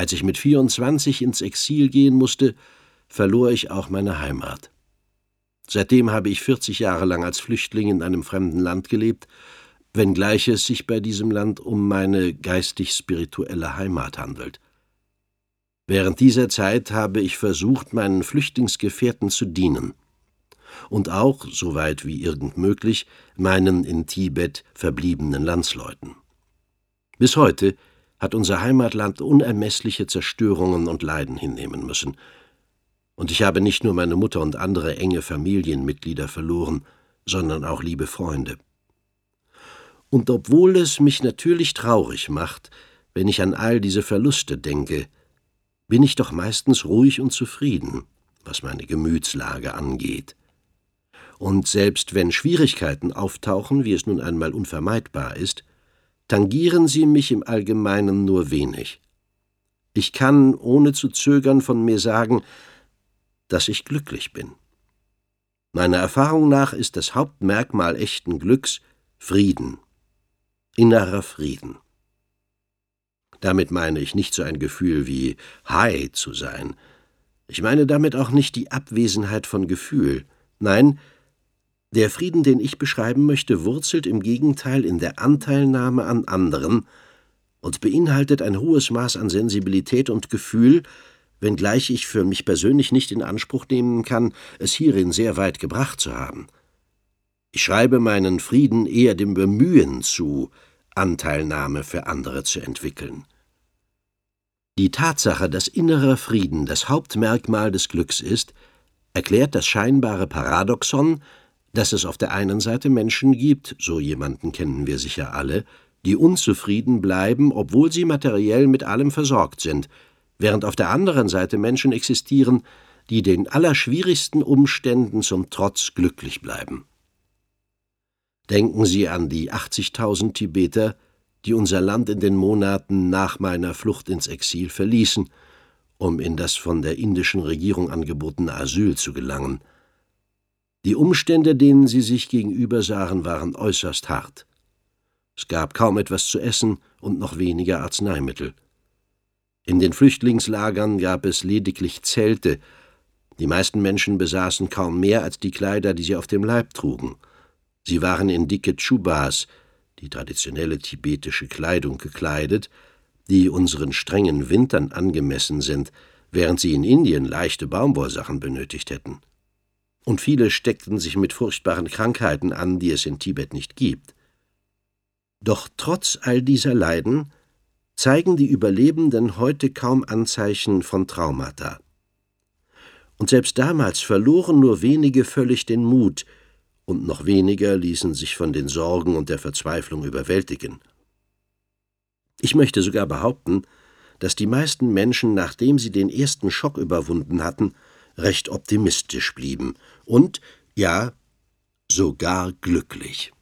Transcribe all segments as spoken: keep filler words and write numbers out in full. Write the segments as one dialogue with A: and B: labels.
A: Als ich mit vierundzwanzig ins Exil gehen musste, verlor ich auch meine Heimat. Seitdem habe ich vierzig Jahre lang als Flüchtling in einem fremden Land gelebt, wenngleich es sich bei diesem Land um meine geistig-spirituelle Heimat handelt. Während dieser Zeit habe ich versucht, meinen Flüchtlingsgefährten zu dienen und auch, soweit wie irgend möglich, meinen in Tibet verbliebenen Landsleuten. Bis heute hat unser Heimatland unermessliche Zerstörungen und Leiden hinnehmen müssen, und ich habe nicht nur meine Mutter und andere enge Familienmitglieder verloren, sondern auch liebe Freunde. Und obwohl es mich natürlich traurig macht, wenn ich an all diese Verluste denke, bin ich doch meistens ruhig und zufrieden, was meine Gemütslage angeht. Und selbst wenn Schwierigkeiten auftauchen, wie es nun einmal unvermeidbar ist, tangieren sie mich im Allgemeinen nur wenig. Ich kann ohne zu zögern von mir sagen, dass ich glücklich bin. Meiner Erfahrung nach ist das Hauptmerkmal echten Glücks Frieden, innerer Frieden. Damit meine ich nicht so ein Gefühl wie high zu sein. Ich meine damit auch nicht die Abwesenheit von Gefühl. Nein, der Frieden, den ich beschreiben möchte, wurzelt im Gegenteil in der Anteilnahme an anderen und beinhaltet ein hohes Maß an Sensibilität und Gefühl, wenngleich ich für mich persönlich nicht in Anspruch nehmen kann, es hierin sehr weit gebracht zu haben. Ich schreibe meinen Frieden eher dem Bemühen zu, Anteilnahme für andere zu entwickeln. Die Tatsache, dass innerer Frieden das Hauptmerkmal des Glücks ist, erklärt das scheinbare Paradoxon, dass es auf der einen Seite Menschen gibt, so jemanden kennen wir sicher alle, die unzufrieden bleiben, obwohl sie materiell mit allem versorgt sind, während auf der anderen Seite Menschen existieren, die den allerschwierigsten Umständen zum Trotz glücklich bleiben. Denken Sie an die achtzigtausend Tibeter, die unser Land in den Monaten nach meiner Flucht ins Exil verließen, um in das von der indischen Regierung angebotene Asyl zu gelangen. Die Umstände, denen sie sich gegenübersahen, waren äußerst hart. Es gab kaum etwas zu essen und noch weniger Arzneimittel. In den Flüchtlingslagern gab es lediglich Zelte. Die meisten Menschen besaßen kaum mehr als die Kleider, die sie auf dem Leib trugen. Sie waren in dicke Chubas, die traditionelle tibetische Kleidung, gekleidet, die unseren strengen Wintern angemessen sind, während sie in Indien leichte Baumwollsachen benötigt hätten. Und viele steckten sich mit furchtbaren Krankheiten an, die es in Tibet nicht gibt. Doch trotz all dieser Leiden zeigen die Überlebenden heute kaum Anzeichen von Traumata. Und selbst damals verloren nur wenige völlig den Mut, und noch weniger ließen sich von den Sorgen und der Verzweiflung überwältigen. Ich möchte sogar behaupten, dass die meisten Menschen, nachdem sie den ersten Schock überwunden hatten, recht optimistisch blieben und, ja, sogar glücklich.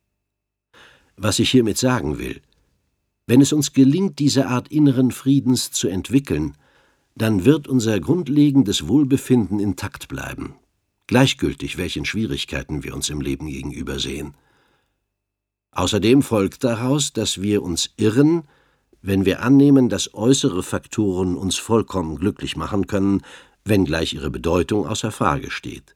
A: Was ich hiermit sagen will: Wenn es uns gelingt, diese Art inneren Friedens zu entwickeln, dann wird unser grundlegendes Wohlbefinden intakt bleiben, gleichgültig welchen Schwierigkeiten wir uns im Leben gegenübersehen. Außerdem folgt daraus, dass wir uns irren, wenn wir annehmen, dass äußere Faktoren uns vollkommen glücklich machen können, wenngleich ihre Bedeutung außer Frage steht.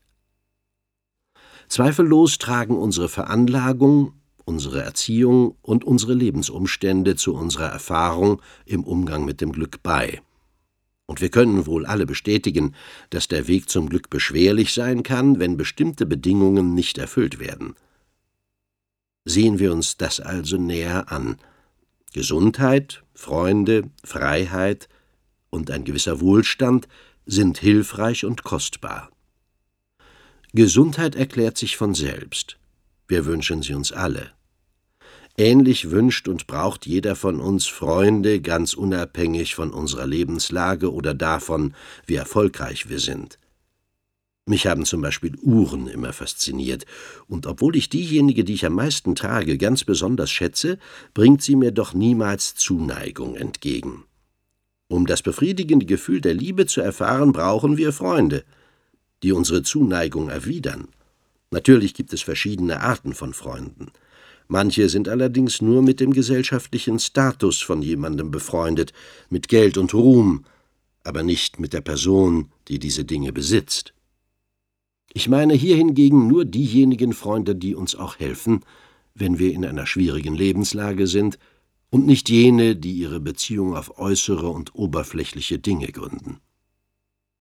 A: Zweifellos tragen unsere Veranlagung, unsere Erziehung und unsere Lebensumstände zu unserer Erfahrung im Umgang mit dem Glück bei. Und wir können wohl alle bestätigen, dass der Weg zum Glück beschwerlich sein kann, wenn bestimmte Bedingungen nicht erfüllt werden. Sehen wir uns das also näher an. Gesundheit, Freunde, Freiheit und ein gewisser Wohlstand sind hilfreich und kostbar. Gesundheit erklärt sich von selbst. Wir wünschen sie uns alle. Ähnlich wünscht und braucht jeder von uns Freunde, ganz unabhängig von unserer Lebenslage oder davon, wie erfolgreich wir sind. Mich haben zum Beispiel Uhren immer fasziniert, und obwohl ich diejenige, die ich am meisten trage, ganz besonders schätze, bringt sie mir doch niemals Zuneigung entgegen. Um das befriedigende Gefühl der Liebe zu erfahren, brauchen wir Freunde, die unsere Zuneigung erwidern. Natürlich gibt es verschiedene Arten von Freunden. Manche sind allerdings nur mit dem gesellschaftlichen Status von jemandem befreundet, mit Geld und Ruhm, aber nicht mit der Person, die diese Dinge besitzt. Ich meine hier hingegen nur diejenigen Freunde, die uns auch helfen, wenn wir in einer schwierigen Lebenslage sind, und nicht jene, die ihre Beziehung auf äußere und oberflächliche Dinge gründen.